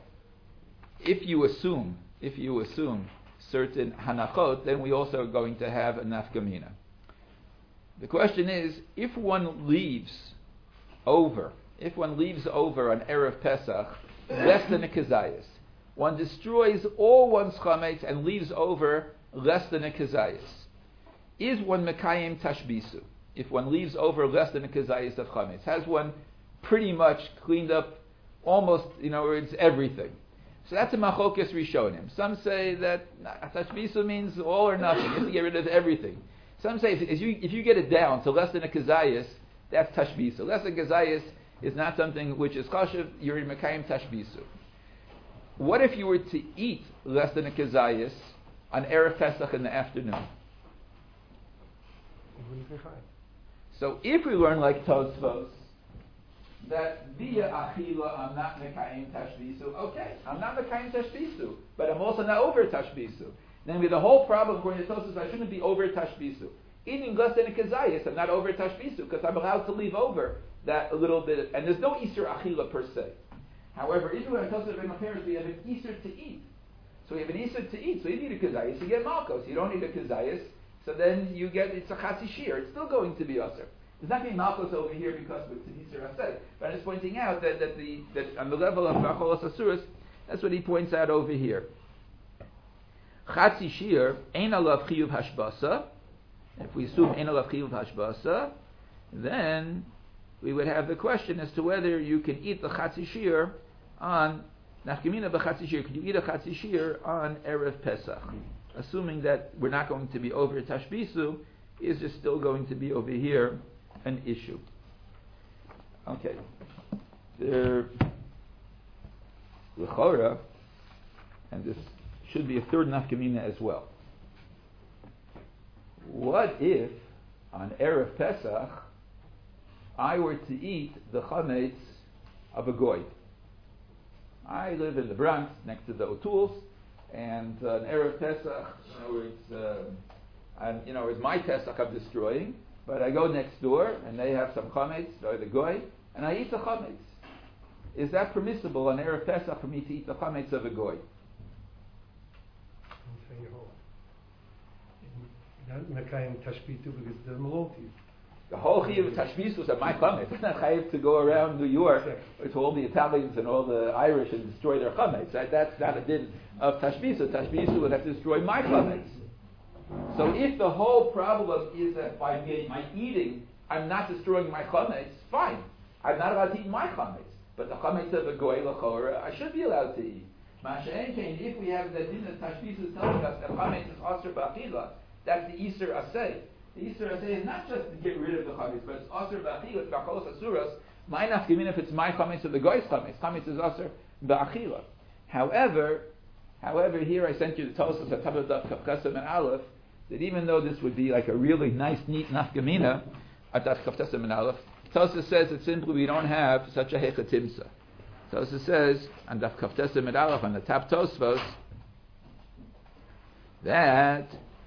Speaker 1: If you assume, if you assume certain hanachot, then we also are going to have a nafkamina. The question is, if one leaves over, if one leaves over on Erev Pesach less than a kezayis, one destroys all one's chametz and leaves over less than a kezayis, is one mekayim tashbisu? If one leaves over less than a kezayis of chametz, has one pretty much cleaned up almost, you know, it's everything? So that's a machokes rishonim. Some say that tashbisu means all or nothing. You have to get rid of everything. Some say if, if you if you get it down to less than a kezayis, That's tashbisu. Lesser gezayis is not something which is chashiv. You're in mekayim tashbisu. What if you were to eat less than a kezayis on Erev Pesach in the afternoon?
Speaker 4: It wouldn't be fine.
Speaker 1: So if we learn like Tosfos, that via achila I'm not mekayim tashbisu, okay, I'm not mekayim tashbisu, but I'm also not over tashbisu. Then the whole problem according to Tosfos, I shouldn't be over tashbisu. Eating less than a kezayis, I'm not over tashbisu, because I'm allowed to leave over that a little bit, and there's no Easter achila per se. However, if we have Tosfos and my parents, we have an Easter to eat. So we have an Easter to eat, so you need a kezayis, you get malkos, you don't need a kezayis, so then you get, it's a chatzi shir, it's still going to be usher. There's not being malchus over here because it's an Easter Hased, but I'm just pointing out that, that, the, that on the level of Bacholos Asuras, that's what he points out over here. Chatzi shir, ein alav chiyuv hashbasa. If we assume ein alav chiyuv hashbasa, then we would have the question as to whether you can eat the chatzi shir on nafkamina b'chatzi shir. Could you eat a chatzi shir on Erev Pesach? Assuming that we're not going to be over tashbisu, is there still going to be over here an issue? Okay. There, l'chora, and this should be a third nafkamina as well. What if on Erev Pesach I were to eat the chametz of a goy? I live in the Bronx next to the O'Toole's, and uh, on Erev Pesach, you know, it's, uh, and, you know, it's my Pesach I'm destroying, but I go next door and they have some chametz, or the goy, and I eat the chametz. Is that permissible on Erev Pesach for me to eat the chametz of a goy?
Speaker 4: Not mekayim tashbitu because they're maloti.
Speaker 1: The whole chiyuv of tashbisu is at my chametz. It's not chayiv to go around New York to all the Italians and all the Irish and destroy their chametz. Right? That's not a din of tashbisu. Tashbisu would have to destroy my chametz. So if the whole problem is that by me, my eating, I'm not destroying my chametz, fine. I'm not allowed to eat my chametz. But the chametz of a goy l'chora, I should be allowed to eat. Masha'en kain, if we have the din of tashbisu telling us that chametz is asr b'achila, that's the Easter Asay. The Easter Asay is not just to get rid of the chametz, but it's asr b'achila, it's b'acholos asuras. My nafkamin if it's my chametz or the goy's chametz. Chametz is asr b'achila. However, however, here I sent you the Tosafos at top of the Kafkasam and Aleph, that even though this would be like a really nice, neat nafkamina at that Kafkasam and Aleph, Tosafos says that simply we don't have such a hechatimsa. Tosafos says on the Kafkasam and Aleph on the top Tosafos that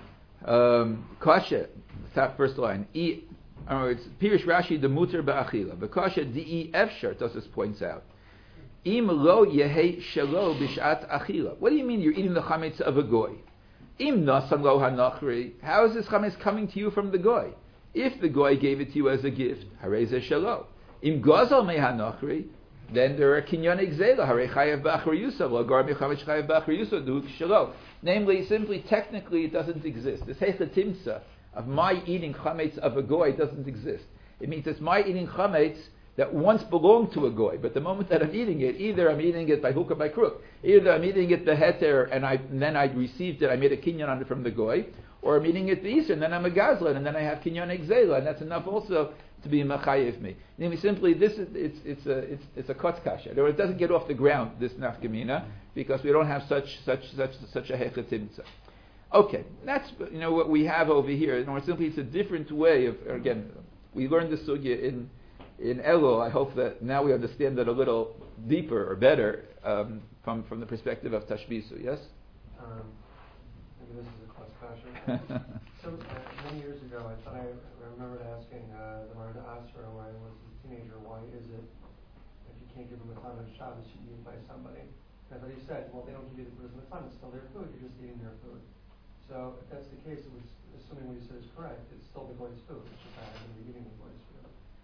Speaker 1: um, kasha, top first line, e, or it's Pirish Rashi the muter ba'achila. The kasha di efshar, Tosafos points out. Im lo yehei shelo b'shat achila. What do you mean you're eating the chametz of a goy? Im nasan lo hanachri. How is this chametz coming to you from the goy? If the goy gave it to you as a gift, harei zeh shelo. Im gazal me hanachri, then there are kinyan exela, harei chayav b'achri yusov, lo gar mechametz chayav b'achri yusov, du shelo. Namely, simply, technically, it doesn't exist. This hechatimsa of my eating chametz of a goy doesn't exist. It means it's my eating chametz that once belonged to a goy, but the moment that I'm eating it, either I'm eating it by hook or by crook, either I'm eating it beheter and, I, and then I received it, I made a kinyan on it from the goy, or I'm eating it be'isr and then I'm a gazlan and then I have kinyan exela, and that's enough also to be machayev me. Namely, simply, this is it's it's a it's it's a kotz kasha. It doesn't get off the ground, this nafkamina, because we don't have such such such such a hechatimtza. Okay, that's you know what we have over here. You know, simply it's a different way of again. We learned the sugya in. In Elul, I hope that now we understand it a little deeper or better um, from from the perspective of Tashbisu. Yes.
Speaker 4: Um, maybe this is a cross question. So uh, many years ago, I thought I, I remembered asking uh, the Marda Asra when I was a teenager, why is it if you can't give them a ton of Shabbos, you eat by somebody? And I thought he said, well, they don't give you the person a ton; it's still their food. You're just eating their food. So if that's the case, it was assuming what you said is correct. It's still the goy's food. It's just I happen to be eating the goy's food.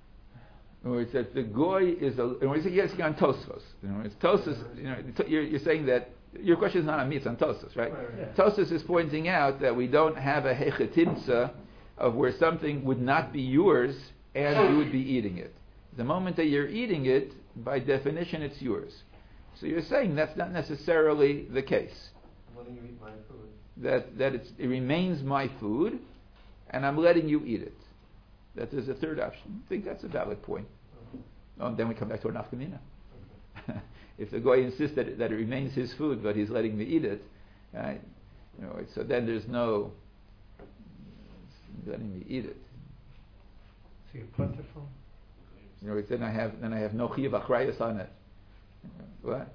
Speaker 1: In other words, that the goy is a. In other words, you're asking on Tosfos. You know, it's Tosfos. You know, you're, you're saying that your question is not on me; it's on Tosfos, right?
Speaker 4: Right, yeah.
Speaker 1: Tosfos is pointing out that we don't have a hechatimsa of where something would not be yours and you would be eating it. The moment that you're eating it, by definition, it's yours. So you're saying that's not necessarily the case.
Speaker 4: I'm letting you eat my food.
Speaker 1: That that it's, it remains my food, and I'm letting you eat it. that there's a third option. I think that's a valid point. Oh, and then we come back to our nafkamina. If the guy insists that it, that it remains his food, but he's letting me eat it, right? You know, so then there's no letting me eat it.
Speaker 3: So you're plentiful?
Speaker 1: You know, it's, then I have then I have no chiyuv achrayus on it. What?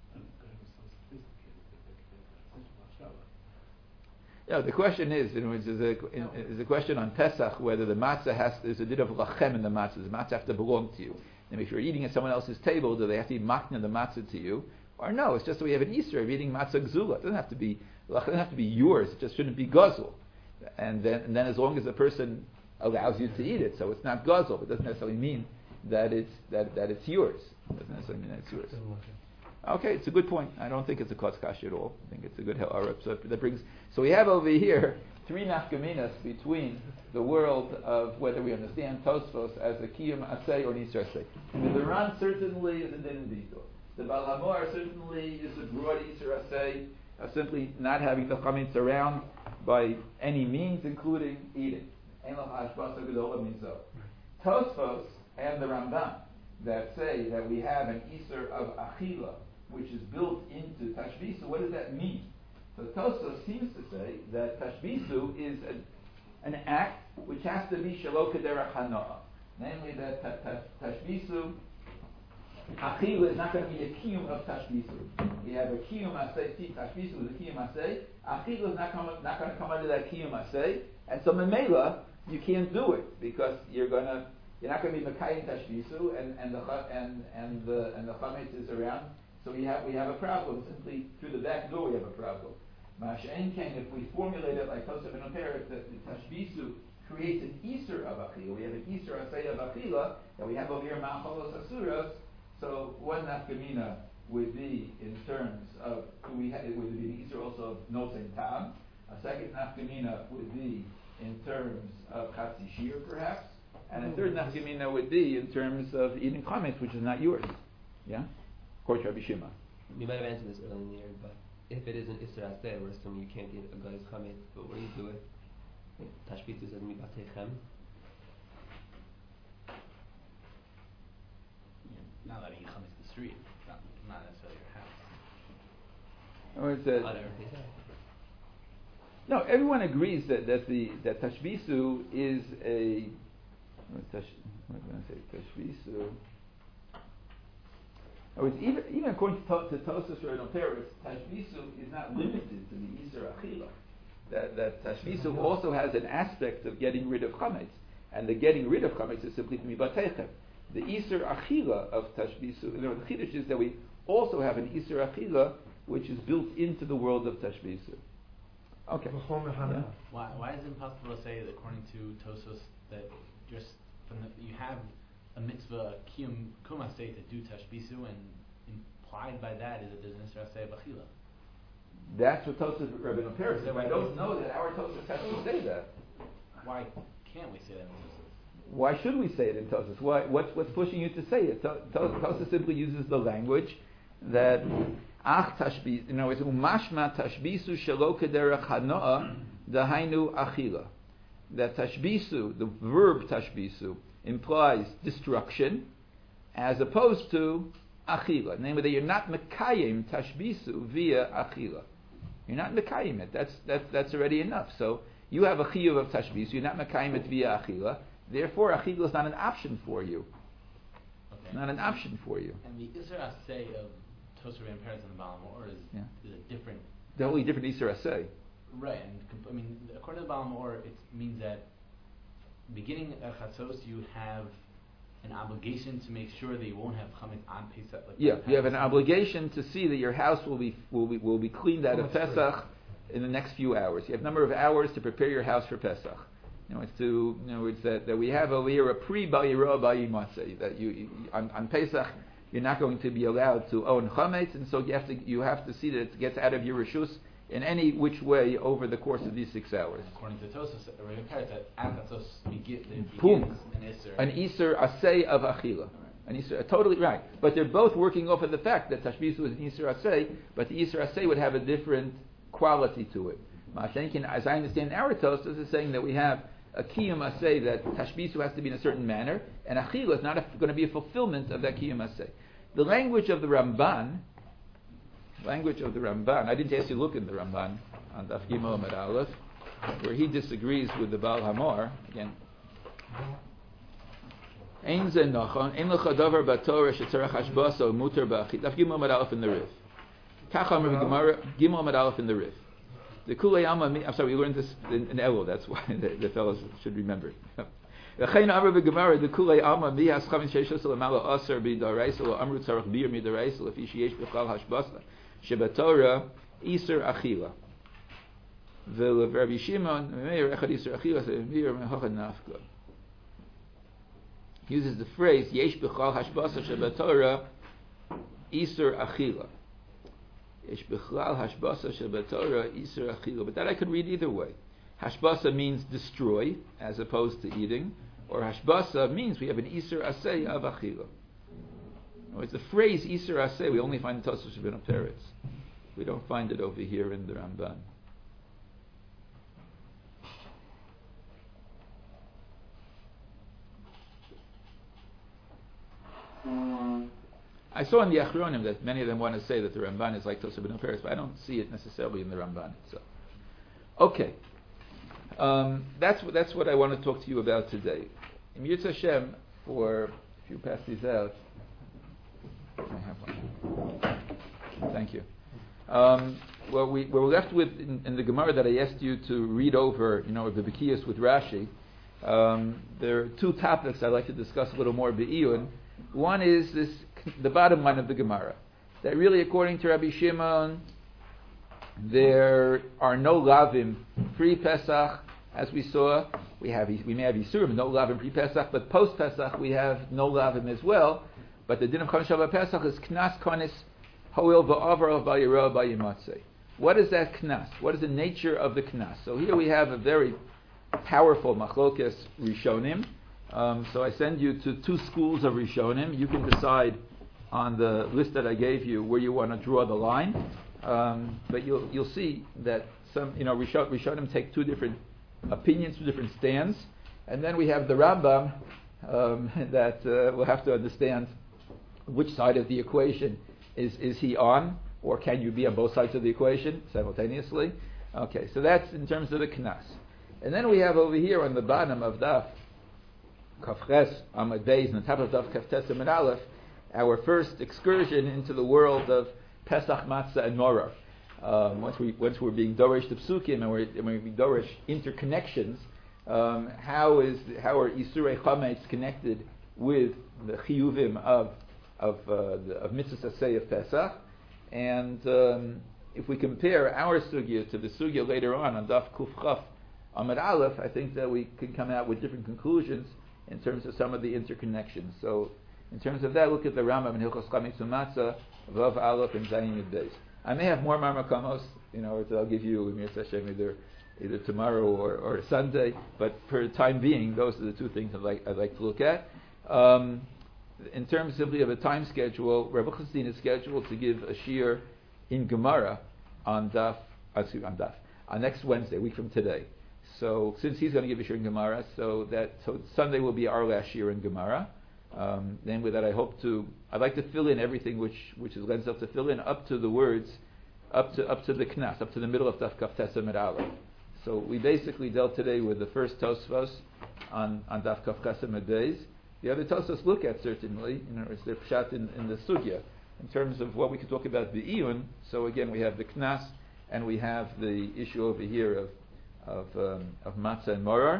Speaker 1: Yeah, the question is, you know, is a, is a question on Pesach whether the matzah has, there's a bit of lachem in the matzah. Does the matzah have to belong to you? And if you're eating at someone else's table, do they have to be makna the matzah to you? Or no, it's just that we have an Easter of eating matzah gzula. It doesn't have to be, it doesn't have to be yours. It just shouldn't be guzzle. And then, and then as long as the person allows you to eat it, so it's not guzzle. It doesn't necessarily mean that it's that, that it's yours. It doesn't necessarily mean that it's yours. Okay, it's a good point. I don't think it's a kotzkash at all. I think it's a good ha'arab. So that brings. So we have over here three nafkaminas between the world of whether we understand Tosfos as a kiyum asay or nisar asay. The Ran certainly is a din bito. The Baal HaMaor certainly is a broad nisar asay, uh, simply not having the chametz around by any means, including eating. Tosfos and the Rambam that say that we have an Isser of Achila, which is built into Tashbisu. What does that mean? So Tosfos seems to say that Tashbisu is a, an act which has to be Shelo Kederach Hanoah. Namely that ta- ta- Tashbisu, Achila is not going to be a Kiyum of Tashbisu. We have a Kiyum Asay, Tashbisu is a Kiyum Asay. Achila is not, come, not going to come under that Kiyum Asay. And so Memela, you can't do it because you're going to You're not going to be Mekayim Tashbisu, and and the and and the and the chametz is around. So we have we have a problem. Simply through the back door, we have a problem. Masha'en came if we formulate it like Tosaf and Operik, that the Tashbisu creates an Easter of Achila. We have an Easter Asay of Achila that we have over here Ma'achalos Asuras. So one nafkamina would be in terms of we ha- it would be the Easter also of Noten Tam. A second nafkamina would be in terms of Chatzi Shir, perhaps. And a third nafkamina would be in terms of eating chametz, which is not yours. Yeah? According to Rabbi Shimon.
Speaker 5: We might have answered this earlier in the year, but if it is an Isra Aseh, we're assuming you can't eat a guy's chametz, but what do you do with Tashbitu says mibatechem?
Speaker 6: Not letting you chametz in the street, not, not necessarily your house.
Speaker 1: Or is that, no, everyone agrees that, that the that Tashbisu is a Tash, what am I going to say? Tashbisu. Oh, it's even even according to, to Tosas or Noperis, Tashbisu is not limited to the Isser Achila. That that Tashbisu also has an aspect of getting rid of chametz, and the getting rid of chametz is simply mibatechem. The Isser Achila of Tashbisu, you know, the Chiddush is that we also have an Isser Achila which is built into the world of Tashbisu. Okay. Yeah.
Speaker 6: Why why is it impossible to say that according to Tosos that just from the, you have a mitzvah kiyum kumasei to do tashbisu, and implied by that is that there's an Isra Aseh b'chila.
Speaker 1: That's what Tosas Rabbeinu Peretz said. I don't know that our Tosas has to say that.
Speaker 6: Why can't we say that in Tosas?
Speaker 1: Why should we say it in Tosas? Why? What's what's pushing you to say it? To, to, Tosas simply uses the language that ach tashbis. You know, it's umashma tashbisu shelo kederach hanoah dahainu achila. That tashbisu, the verb tashbisu, implies destruction, as opposed to achila. Namely, that you're not mekayim tashbisu via achila. You're not mekayim it. That's that's that's already enough. So you have a chiyuv of tashbisu. You're not mekayim it via achila. Therefore, achila is not an option for you.
Speaker 6: Okay.
Speaker 1: It's not an option for you.
Speaker 6: And the Isra Aseh of Tosar and Peretz and the Baal HaMaor is
Speaker 1: Yeah.
Speaker 6: is a different.
Speaker 1: The only different Isra Aseh.
Speaker 6: Right, and comp- I mean, according to the Baal HaMaor, it means that beginning at Chatzos, you have an obligation to make sure that you won't have chametz on Pesach. Like
Speaker 1: Yeah, you have an obligation to see that your house will be will be will be cleaned out of Pesach in the next few hours. You have a number of hours to prepare your house for Pesach. You know, it's to you know it's that, that we have over here a pre Bayira Bayimatzeh that you, you on, on Pesach you're not going to be allowed to own chametz, and so you have to you have to see that it gets out of your reshus in any which way over the course of these six hours.
Speaker 6: According to Tosas, Rabbi Peretz, that at Chatzos begin, begins
Speaker 1: Boom.
Speaker 6: an Isser.
Speaker 1: An Isser Aseh of Achila. An Isser, totally right. But they're both working off of the fact that Tashbisu is an Isser Aseh, but the Isser Aseh would have a different quality to it. Mashenkin, as I understand our Tosas, is saying that we have a kiyum asay that tashbisu has to be in a certain manner, and achila is not going to be a fulfillment of that kiyum asay. The language of the Ramban, language of the Ramban, I didn't ask you to look in the Ramban on Daf Gimel Amud Aleph, where he disagrees with the Baal Hamor again. Ein ze nachon, ein lecha davar batorah shetzarech hashbasa muter ba'achid. Daf Gimel Amud Aleph in the Rif. Kach Amar Gemara, Gimel Amud Aleph in the Rif. The Kulei Alma, I'm sorry, we learned this in, in Elul, that's why the, the fellows should remember. V'chein Amar v'Gemara, the Kulei Alma, mi haschavin sheishos l'mala aser b'daraisa l'amru tzarech bir midaraisa l'fi sheyesh b'chal hashbasa shebatorah iser achila. V'Rabbi Shimon, meir echad iser achila, meir mehachad nafka. He uses the phrase, yesh b'chal hashbasa shebatorah iser achila. But that I could read either way. Hashbasa means destroy, as opposed to eating, or hashbasa means we have an Isur Aseh of Achila. It's the phrase Isur Aseh we only find in Tosfos Rabbeinu Peretz. We don't find it over here in the Ramban. I saw in the Achronim that many of them want to say that the Ramban is like Tosfos Rabbeinu Peretz, but I don't see it necessarily in the Ramban itself. Okay, um, that's what that's what I want to talk to you about today. In Yirtzeh Hashem, for if you pass these out, I have one. Thank you. Um, well, we we're left with in, in the Gemara that I asked you to read over, you know, the Bekiyos with Rashi. Um, there are two topics I'd like to discuss a little more be'iyun. One is this. The bottom line of the Gemara, that really, according to Rabbi Shimon, there are no lavim pre-Pesach, as we saw. We have we may have Yisurim, no lavim pre-Pesach, but post-Pesach we have no lavim as well. But the din of Chodesh Shabbat Pesach is knas konis hoil va'avar va'yirah va'yimatzeh. What is that knas? What is the nature of the knas? So here we have a very powerful machlokes Rishonim. Um, so I send you to two schools of Rishonim. You can decide on the list that I gave you where you want to draw the line, um, but you'll you'll see that some you know Rishon, Rishonim take two different opinions, two different stands, and then we have the Rambam um, that uh, we'll have to understand which side of the equation is is he on, or can you be on both sides of the equation simultaneously? Okay, so that's in terms of the Knas, and then we have over here on the bottom of Daf Kafches Amud Beis, on the top of Daf Kaftes Amud Aleph, our first excursion into the world of Pesach, Matzah, and Morar. Um, once we once we're being dorish to psukim and we're, and we're being dorish interconnections, um, how is how are Isurei Chametz connected with the chiyuvim of of uh, the, of mitzvah asay of Pesach? And um, if we compare our sugya to the sugya later on on Daf Kuf Chaf Amud Aleph, I think that we can come out with different conclusions in terms of some of the interconnections. So, in terms of that, look at the Rambam in Hilchos Chametz U'Matzah, Vav Aleph and Zayin Yud Beis. I may have more Marmakamos, you know, I'll give you Yirtzeh Hashem either either tomorrow or, or Sunday. But for the time being, those are the two things I'd like I'd like to look at. Um, in terms simply of a time schedule, Rabbi Chassidin is scheduled to give a shiur in Gemara on Daf, excuse me, on Daf, on next Wednesday, a week from today. So since he's going to give a shiur in Gemara, so that so Sunday will be our last shiur in Gemara. Um, then with that, I hope to. I'd like to fill in everything which which is lends up to fill in up to the words, up to up to the Knas, up to the middle of Daf Kaftes Amud Aleph. So we basically dealt today with the first Tosfos on on Daf Kaftes Amud Beis. The other Tosfos look at certainly, you know, it's their pshat in, in the sugya in terms of what we could talk about the iyun. So again, we have the Knas and we have the issue over here of of um, of matzah and morar,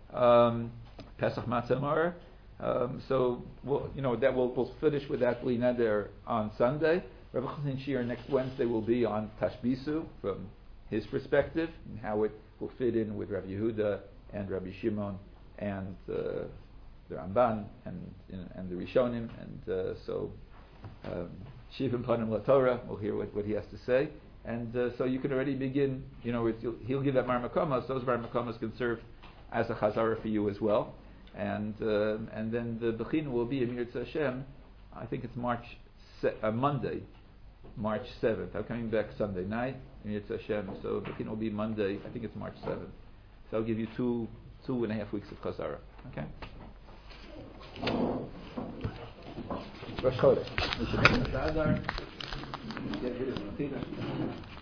Speaker 1: um, Pesach matzah and morar. Um, so we'll, you know that we'll, we'll finish with that Bli Neder on Sunday. Rabbi Chassidin shiur next Wednesday will be on Tashbisu from his perspective and how it will fit in with Rabbi Yehuda and Rabbi Shimon and uh, the Ramban and and the Rishonim, and uh, so um, Shivim Panim LaTorah. We'll hear what, what he has to say, and uh, so you can already begin. You know, with, he'll give that Marmakomas. Those Marmakomas can serve as a Chazara for you as well. And uh, and then the Bechina will be in Yirtzeh Hashem. I think it's March se- uh, Monday, March seventh. I'm coming back Sunday night in Yirtzeh Hashem. So Bechina will be Monday. I think it's March seventh. So I'll give you two two and a half weeks of Chazara. Okay? Rosh Chodesh.